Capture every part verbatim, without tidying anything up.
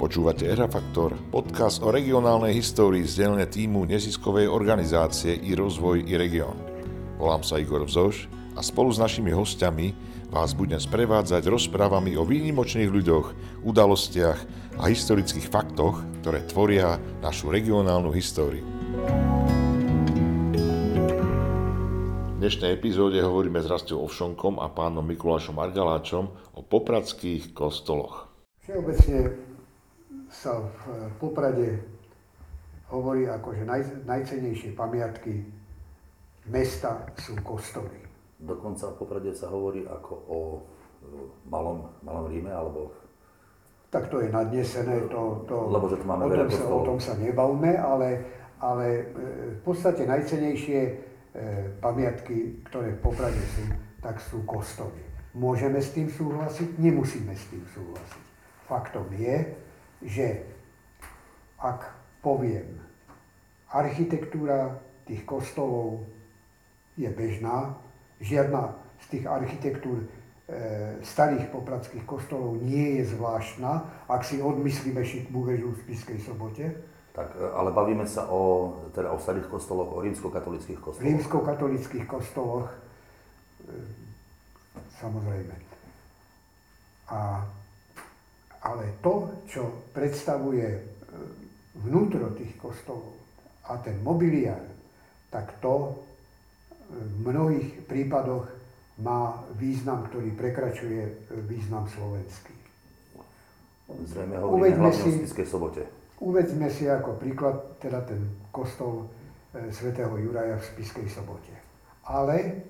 Počúvate Erafaktor, podcast o regionálnej histórii z dielne tímu neziskovej organizácie i rozvoj i región. Volám sa Igor Vzoš a spolu s našimi hostiami vás budem sprevádzať rozprávami o výnimočných ľuďoch, udalostiach a historických faktoch, ktoré tvoria našu regionálnu históriu. V dnešnej epizóde hovoríme s Rastom Ovšonkom a pánom Mikulášom Argaláčom o popradských kostoloch. Všeobecne sa v Poprade hovorí ako, že naj, najcennejšie pamiatky mesta sú kostoly. Dokonca v Poprade sa hovorí ako o malom, malom Ríme, alebo... Tak to je nadnesené, to, to, lebo že tu máme o, tom sa, o tom sa nebavme, ale, ale v podstate najcennejšie pamiatky, ktoré v Poprade sú, tak sú kostoly. Môžeme s tým súhlasiť? Nemusíme s tým súhlasiť. Faktom je, že ak poviem, architektúra tých kostolov je bežná, žiadna z tých architektúr e, starých popradských kostolov nie je zvláštna, ak si odmyslíme šikmú väžu v Spišskej Sobote. Tak, ale bavíme sa o, teda o starých kostoloch, o rímskokatolických kostoloch. Rímskokatolických kostoloch, e, samozrejme. A Ale to, čo predstavuje vnútro tých kostolov a ten mobiliár, tak to v mnohých prípadoch má význam, ktorý prekračuje význam slovenský. Zrejme hovoríme hlavne o Spišskej Sobote. Uvedzme si ako príklad teda ten kostol svätého Juraja v Spišskej Sobote. Ale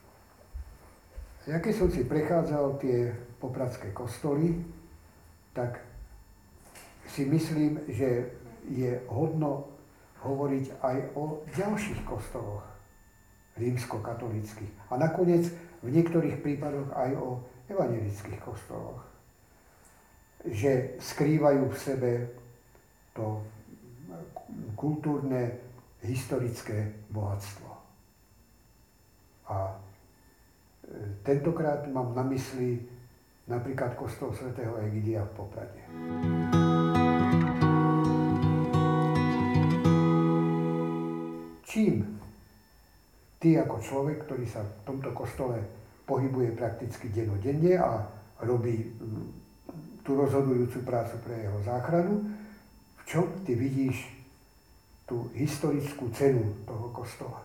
ja keď som si prechádzal tie popradské kostoly, tak si myslím, že je hodno hovoriť aj o ďalších kostoloch rímskokatolíckych. A nakoniec v niektorých prípadoch aj o evanjelických kostoloch. Že skrývajú v sebe to kultúrne, historické bohatstvo. A tentokrát mám na mysli napríklad kostol svätého Egidia v Poprade. Čím ty ako človek, ktorý sa v tomto kostole pohybuje prakticky dennodenne a robí tú rozhodujúcu prácu pre jeho záchranu, v čom ty vidíš tú historickú cenu toho kostola?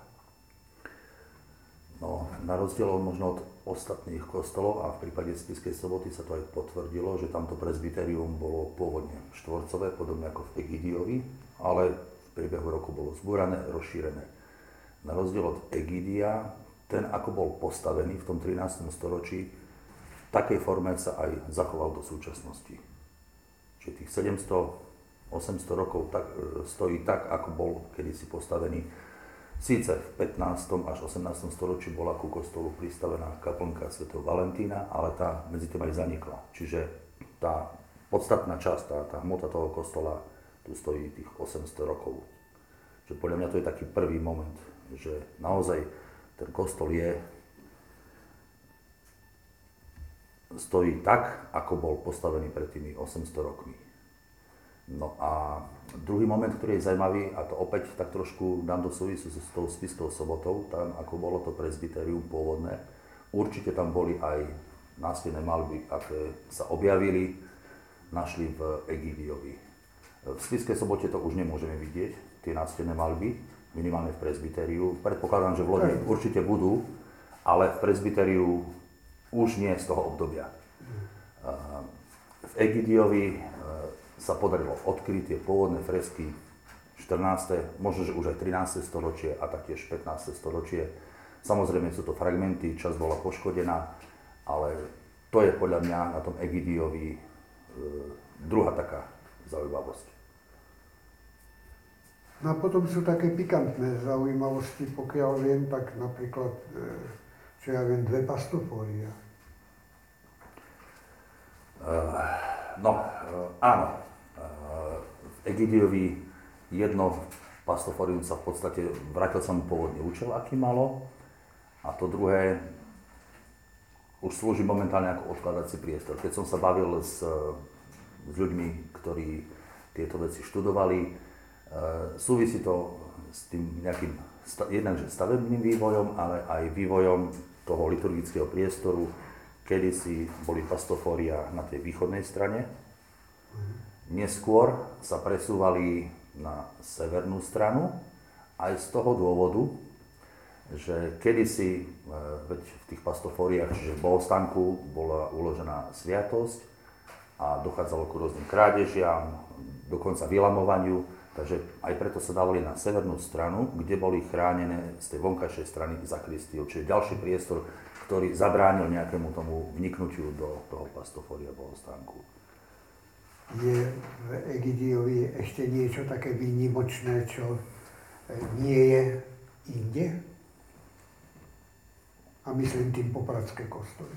No, na rozdiel od možno od ostatných kostolov a v prípade Spišskej Soboty sa to aj potvrdilo, že tamto presbyterium bolo pôvodne štvorcové, podobne ako v Egidiovi, ale v priebehu roku bolo zbúrané, rozšírené. Na rozdiel od Egidia, ten ako bol postavený v tom trinástom storočí, v takej forme sa aj zachoval do súčasnosti. Čiže tých sedemsto osemsto rokov tak, stojí tak, ako bol kedysi postavený. Síce v pätnástom až osemnástom storočí bola ku kostolu pristavená kaplnka svätého Valentína, ale tá medzi tým aj zanikla. Čiže tá podstatná časť, tá, tá hmota toho kostola tu stojí tých osemsto rokov. Čiže podľa mňa to je taký prvý moment, že naozaj ten kostol je, stojí tak, ako bol postavený pred tými osemsto rokmi. No a druhý moment, ktorý je zaujímavý, a to opäť tak trošku dám do súvisu s tou Spišskou Sobotou, tam ako bolo to presbyterium pôvodné, určite tam boli aj nástenné maľby, aké sa objavili, našli v Egidiovi. V Spišskej Sobote to už nemôžeme vidieť, tie nástenné maľby, minimálne v presbyteriu. Predpokladám, že v Lodi určite budú, ale v presbyteriu už nie z toho obdobia. V Egidiovi sa podarilo odkryť tie pôvodné fresky štrnásteho možno, že už aj trinásteho storočie a taktiež pätnásteho storočie. Samozrejme sú to fragmenty, časť bola poškodená, ale to je podľa mňa na tom Egidiovi e, druhá taká zaujímavosť. No a potom sú také pikantné zaujímavosti, pokiaľ viem, tak napríklad, e, čo ja viem, dve pastofória. Uh, no, uh, áno. V Egidiovi jedno pastoforium sa v podstate vrátil sa mu pôvodne účel, aký malo, a to druhé už slúži momentálne ako odkladací priestor. Keď som sa bavil s s ľuďmi, ktorí tieto veci študovali. E, súvisí to s tým nejakým jednakže stavebným vývojom, ale aj vývojom toho liturgického priestoru. Kedysi boli pastofória na tej východnej strane, neskôr sa presúvali na severnú stranu, aj z toho dôvodu, že kedysi, veď v tých pastofóriách, čiže v bohostánku, bola uložená sviatosť a dochádzalo ku rôznym krádežiam, dokonca vylamovaniu, takže aj preto sa dávali na severnú stranu, kde boli chránené z tej vonkajšej strany zakristiou, čiže ďalší priestor, ktorý zabránil nejakému tomu vniknutiu do toho pastofória bohostánku. Je v Egidiovi ešte niečo také výnimočné, čo nie je inde? A myslím tým popradské kostoly.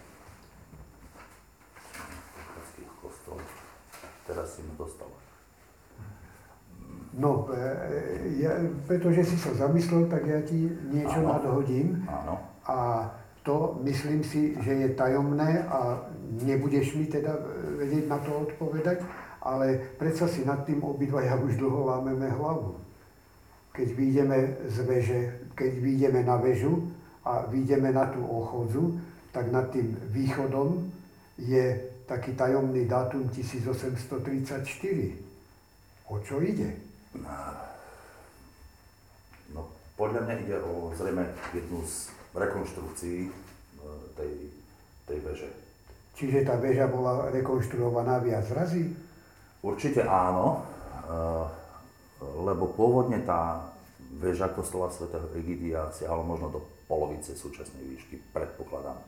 Popradský kostol. Teraz si ma dostal. No, ja, pretože si sa zamyslel, tak ja ti niečo Áno. nadhodím. Áno. A to myslím si, že je tajomné a nebudeš mi teda vedieť na to odpovedať, ale predsa si nad tým obidvaja už dlho lámeme hlavu. Keď vyjdeme z veže, keď vyjdeme na väžu a vyjdeme na tú ochodzu, tak nad tým východom je taký tajomný dátum tisícosemstotridsaťštyri. O čo ide? No, podľa mňa ide o zrejme jednu z rekonštrukcií tej, tej veže. Čiže tá väža bola rekonštruovaná viac razy? Určite áno, lebo pôvodne tá väža kostola svätého Egidia siahala možno do polovice súčasnej výšky, predpokladám.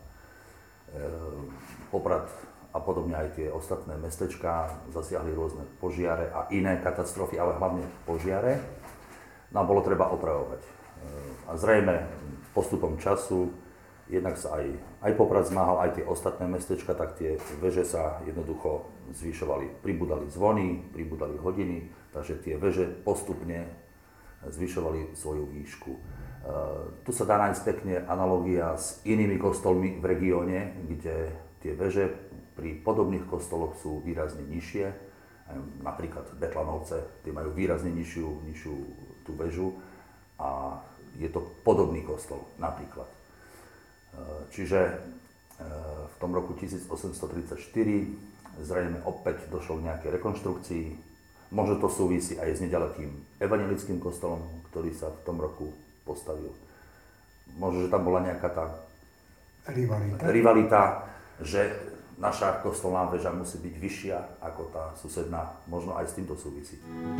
Poprad a podobne aj tie ostatné mestečká zasiahli rôzne požiare a iné katastrofy, ale hlavne požiare. Nám bolo treba opravovať. A zrejme postupom času, jednak sa aj, aj Poprad zmáhal, aj tie ostatné mestečka, tak tie veže sa jednoducho zvyšovali. Pribudali zvony, pribudali hodiny, takže tie veže postupne zvyšovali svoju výšku. E, tu sa dá nájsť pekne analogia s inými kostolmi v regióne, kde tie veže pri podobných kostoloch sú výrazne nižšie. Napríklad Betlanovce, tie majú výrazne nižšiu, nižšiu tú väžu a je to podobný kostol napríklad. Čiže v tom roku tisícosemstotridsaťštyri zrejme opäť došlo k nejakej rekonštrukcii. Možno to súvisí aj s nedalekým evanjelickým kostolom, ktorý sa v tom roku postavil. Možno, že tam bola nejaká tá rivalita, rivalita že naša kostolná väža musí byť vyššia ako tá susedná. Možno aj s týmto súvisí.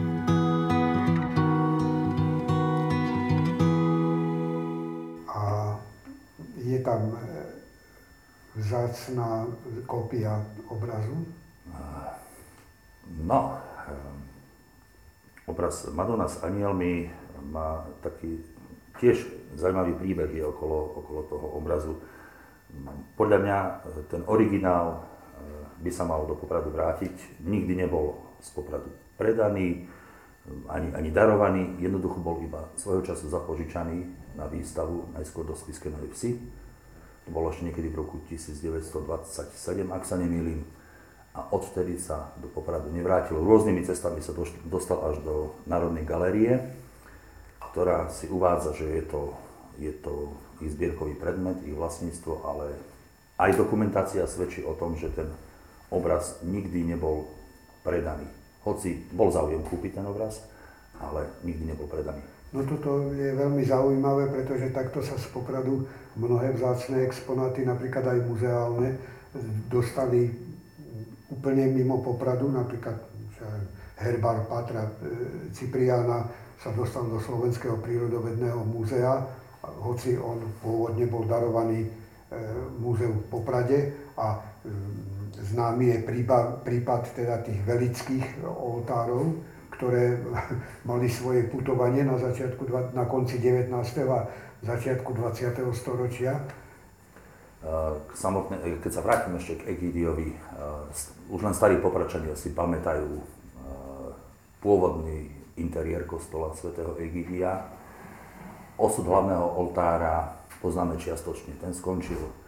Je tam vzácna kópia obrazu? No, obraz Madonna s anielmi má taký tiež zaujímavý príbeh je okolo, okolo toho obrazu. Podľa mňa ten originál by sa mal do Popradu vrátiť. Nikdy nebol z Popradu predaný, ani, ani darovaný, jednoducho bol iba svojho času zapožičaný na výstavu, najskôr do Spišskej Novej Vsi. To bolo ešte niekedy v roku tisícdeväťstodvadsaťsedem, ak sa nemýlim. A odvtedy sa do Popradu nevrátil. Rôznymi cestami sa dostal až do Národnej galérie, ktorá si uvádza, že je to, je to ich zbierkový predmet, ich vlastníctvo, ale aj dokumentácia svedčí o tom, že ten obraz nikdy nebol predaný. Hoci bol záujem kúpiť ten obraz, ale nikdy nebol predaný. No toto je veľmi zaujímavé, pretože takto sa z Popradu mnohé vzácne exponáty, napríklad aj muzeálne, dostali úplne mimo Popradu, napríklad herbár Pátra Cipriána sa dostal do Slovenského prírodovedného múzea, hoci on pôvodne bol darovaný múzeu v Poprade a známy je prípad, prípad teda tých velických oltárov, ktoré mali svoje putovanie na, začiatku, na konci devätnásteho a začiatku dvadsiateho storočia. Samotné, keď sa vrátim ešte k Egidiovi, už len starí Popradčania si pamätajú pôvodný interiér kostola svätého Egidia. Osud hlavného oltára poznáme čiastočne, ten skončil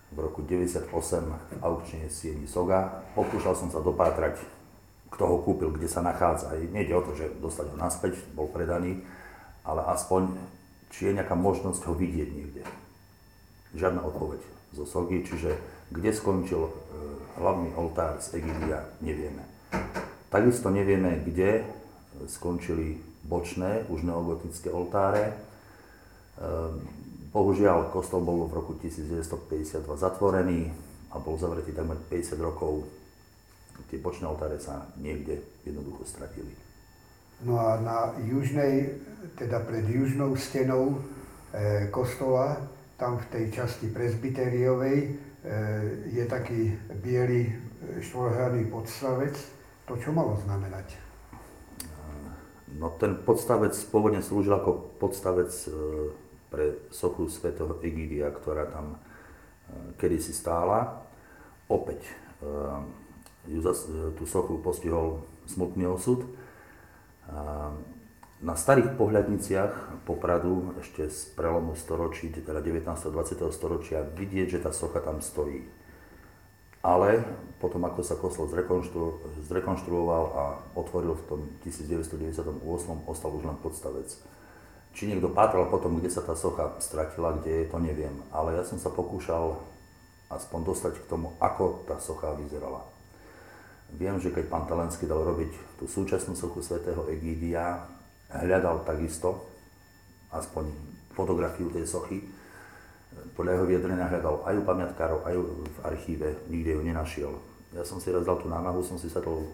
v roku deväťdesiatosem v aukčne sieni Soga. Pokúšal som sa dopátrať, kto ho kúpil, kde sa nachádza. Nejde o to, že dostať ho naspäť, bol predaný, ale aspoň, či je nejaká možnosť ho vidieť niekde. Žiadna odpoveď zo Sogy, čiže kde skončil e, hlavný oltár z Egidia, nevieme. Takisto nevieme, kde skončili bočné, už neogotické oltáre. E, bohužiaľ, kostol bol v roku devätnásťstopäťdesiatdva zatvorený a bol zavretý takmer päťdesiat rokov. Tie bočné oltáre sa niekde jednoducho stratili. No a na južnej, teda pred južnou stenou e, kostola, tam v tej časti presbyteriovej, e, je taký biely štvorhranný podstavec. To čo malo znamenať? No ten podstavec pôvodne slúžil ako podstavec e, pre sochu svätého Egidia, ktorá tam e, kedysi stála. Opäť e, ju zas, e, tú sochu postihol smutný osud. E, na starých pohľadniciach Popradu ešte z prelomu storočí, teda devätnásteho a dvadsiateho storočia, vidieť, že tá socha tam stojí. Ale potom, ako sa kostol zrekonštru, zrekonštruoval a otvoril v tom devätnásťstodeväťdesiatosem, ostal už len podstavec. Či niekto pátral potom, kde sa tá socha stratila, kde je, to neviem. Ale ja som sa pokúšal aspoň dostať k tomu, ako tá socha vyzerala. Viem, že keď pán Talenský dal robiť tú súčasnú sochu svätého Egidia, hľadal takisto aspoň fotografiu tej sochy. Podľa jeho vyjadrenia hľadal aj u pamiatkárov, aj v archíve, nikde ju nenašiel. Ja som si raz dal tú námahu, som si sadol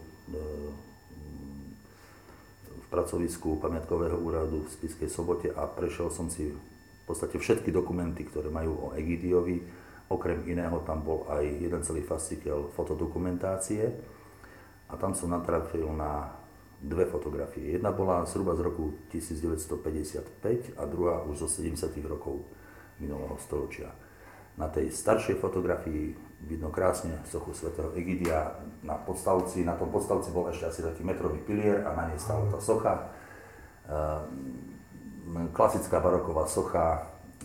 v pracovisku pamiatkového úradu v Spišskej Sobote a prešiel som si v podstate všetky dokumenty, ktoré majú o Egidiovi. Okrem iného tam bol aj jeden celý fascikel fotodokumentácie a tam som natrafil na dve fotografie. Jedna bola zhruba z roku devätnásťstopäťdesiatpäť a druhá už zo sedemdesiatych rokov minulého storočia. Na tej staršej fotografii vidno krásne sochu svätého Egidia na podstavci. Na tom podstavci bol ešte asi taký metrový pilier a na nej stála tá socha. E, klasická baroková socha, e,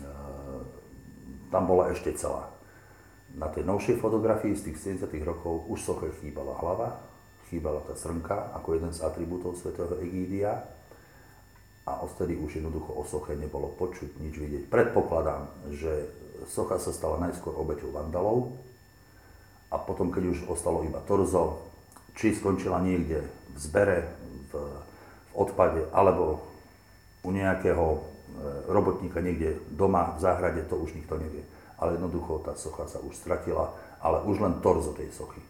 tam bola ešte celá. Na tej novšej fotografii z tých sedemdesiatych rokov už soche chýbala hlava, chýbala tá srnka ako jeden z atribútov svätého Egidia. A odtedy už jednoducho o soche nebolo počuť, nič vidieť. Predpokladám, že socha sa stala najskôr obeťou vandalov a potom, keď už ostalo iba torzo, či skončila niekde v zbere, v, v odpade, alebo u nejakého robotníka niekde doma v záhrade, to už nikto nevie. Ale jednoducho tá socha sa už stratila, ale už len torzo tej sochy.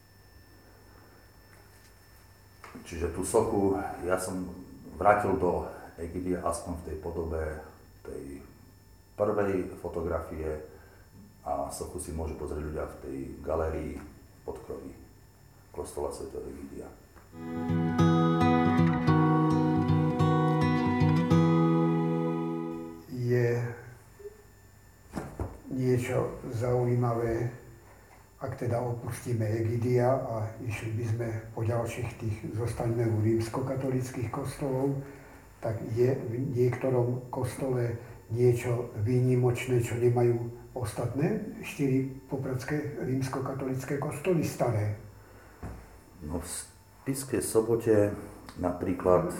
Čiže tú sochu ja som vrátil do Egidia aspoň v tej podobe tej prvej fotografie a sochu si môžu pozrieť ľudia v tej galérii v podkroví kostola svätého Egidia. Je niečo zaujímavé, ak teda opustíme Egidia a išli by sme po ďalších tých, zostaňme u rímskokatolických kostolov, tak je v niektorom kostole niečo výnimočné, čo nemajú ostatné štyri popradské rímskokatolické kostoly staré. No v Spišskej Sobote napríklad,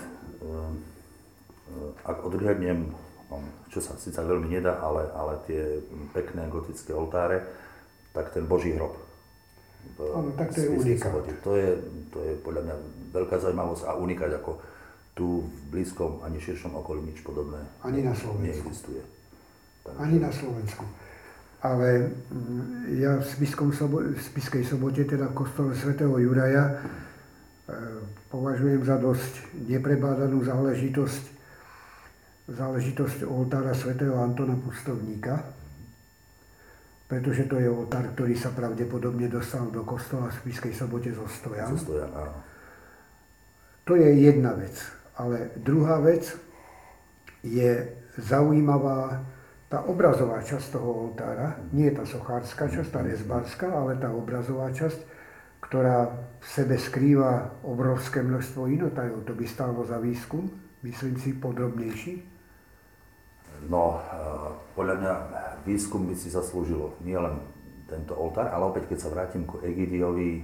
ak odhliadnem, čo sa síce veľmi nedá, ale, ale tie pekné gotické oltáre, tak ten Boží hrob. Áno, tak to je unikát. To je, to je podľa mňa veľká zaujímavosť a unikát, ako tu v blízkom ani širšom okolí nič podobné ani na Slovensku neexistuje. Takže... Ani na Slovensku. Ale ja v, sobo- v Spišskej Sobote, teda v kostole svätého Juraja, e, považujem za dosť neprebádanú záležitosť, záležitosť oltára svätého Antona Pustovníka, pretože to je oltár, ktorý sa pravdepodobne dostal do kostola v Spišskej Sobote zo Stojan. Zo Stojan, áno. To je jedna vec. Ale druhá vec je zaujímavá tá obrazová časť toho oltára. Nie tá sochárska časť, tá rezbárska, ale tá obrazová časť, ktorá v sebe skrýva obrovské množstvo inotajov. To by stálo za výskum, myslím si, podrobnejší. No, podľa mňa výskum by si zaslúžilo nielen tento oltár, ale opäť keď sa vrátim ku Egidiovi, e,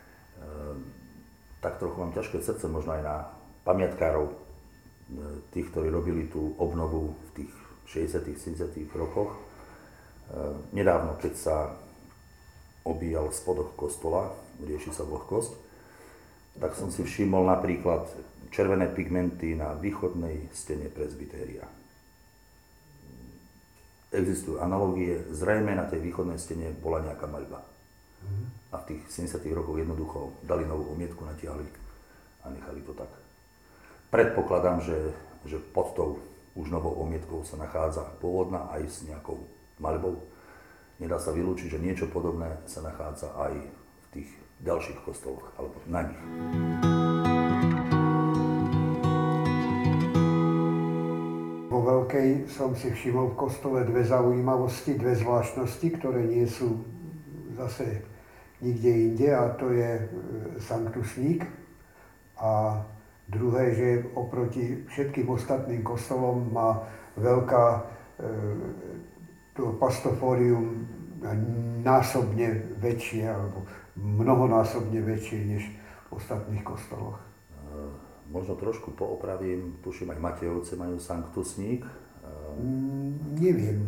tak trochu mám ťažké srdce možno aj na pamiatkárov, e, tých, ktorí robili tú obnovu v tých šesťdesiatych sedemdesiatych rokoch. E, nedávno, keď sa obíjal spodok kostola, rieši sa vlhkosť, tak som si všimol napríklad červené pigmenty na východnej stene presbytéria. Existujú analogie, zrejme na tej východnej stene bola nejaká maľba. A v tých sedemdesiatych rokoch jednoducho dali novú omietku, natiahli a nechali to tak. Predpokladám, že, že pod tou už novou omietkou sa nachádza pôvodná aj s nejakou maľbou. Nedá sa vylúčiť, že niečo podobné sa nachádza aj v tých ďalších kostoloch, alebo na nich. Vo Veľkej som si všimol v kostole dve zaujímavosti, dve zvláštnosti, ktoré nie sú zase nikde inde, a to je sanktusník. A druhé, že oproti všetkým ostatným kostolom má Veľká e, to pastofórium násobne väčšie, alebo mnohonásobne väčšie než v ostatných kostoloch. Možno trošku poopravím, tuším aj Matejovce majú sanktusník. Mm, neviem.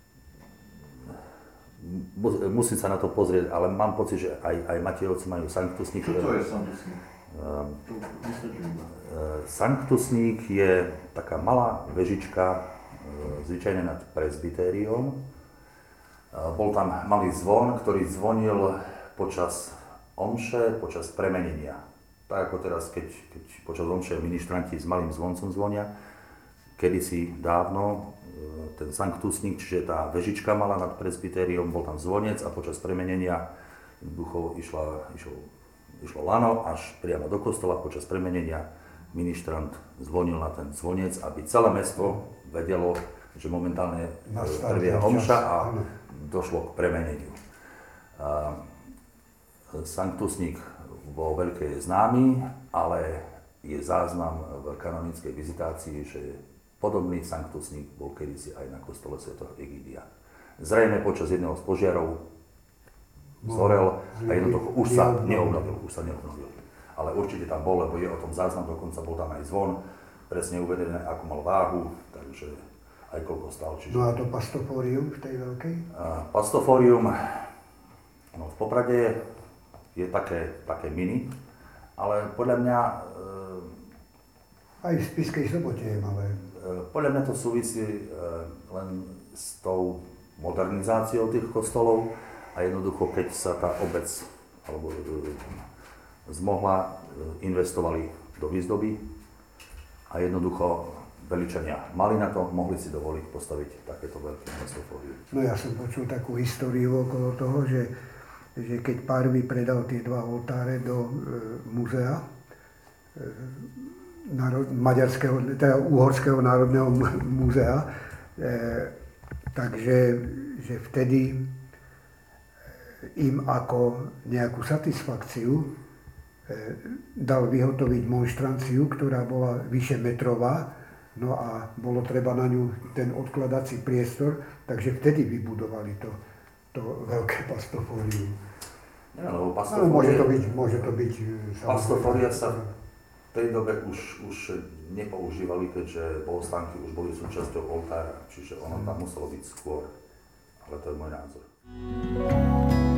Musím sa na to pozrieť, ale mám pocit, že aj, aj Matejovce majú sanktusník. Čo to je sanktusník? Um, To vysvetlím. Sanktusník je taká malá vežička, zvyčajne nad presbytériom. Bol tam malý zvon, ktorý zvonil počas omše, počas premenenia. Tak ako teraz, keď, keď počas omše ministranti s malým zvoncom zvonia, kedysi dávno ten sanktusník, čiže tá vežička mala nad presbytériom, bol tam zvonec a počas premenenia jednoducho išla, išlo, išlo lano až priamo do kostola. Počas premenenia ministrant zvonil na ten zvonec, aby celé mesto vedelo, že momentálne prebieha omša a došlo k premeneniu. A sanktusník vo Veľkej je známy, ale je záznam v kanonickej vizitácii, že podobný sanktusník bol kedysi aj na kostole svätého Egidia. Zrejme počas jedného z požiarov zhorel a jednoducho už sa neobnovil, už sa neobnovil. Ale určite tam bol, lebo je o tom záznam, dokonca bol tam aj zvon, presne uvedené, ako mal váhu, takže aj koľko stál. Čiže... No a to pastofórium v tej Veľkej? A pastofórium, no v Poprade je také, také mini, ale podľa mňa... Aj v Spišskej Sobote je malé. Podľa mňa to súvisí len s tou modernizáciou tých kostolov a jednoducho, keď sa tá obec alebo zmohla, investovali do výzdoby a jednoducho Veličania mali na to, mohli si dovoliť postaviť takéto veľké pastofórium. No ja som počul takú históriu okolo toho, že, že keď Parvy predal tie dva oltáre do e, muzea, e, národ, maďarského, teda Uhorského národného múzea, e, takže že vtedy im ako nejakú satisfakciu e, dal vyhotoviť monštranciu, ktorá bola vyše metrová. No a bolo treba na ňu ten odkladací priestor, takže vtedy vybudovali to, to veľké pastofórium. Ja, lebo Ale môže to byť, môže to byť... Pastofória sa v tej dobe už, už nepoužívali, keďže bohostánky už boli súčasťou oltára, čiže ono tam muselo byť skôr. Ale to je môj názor.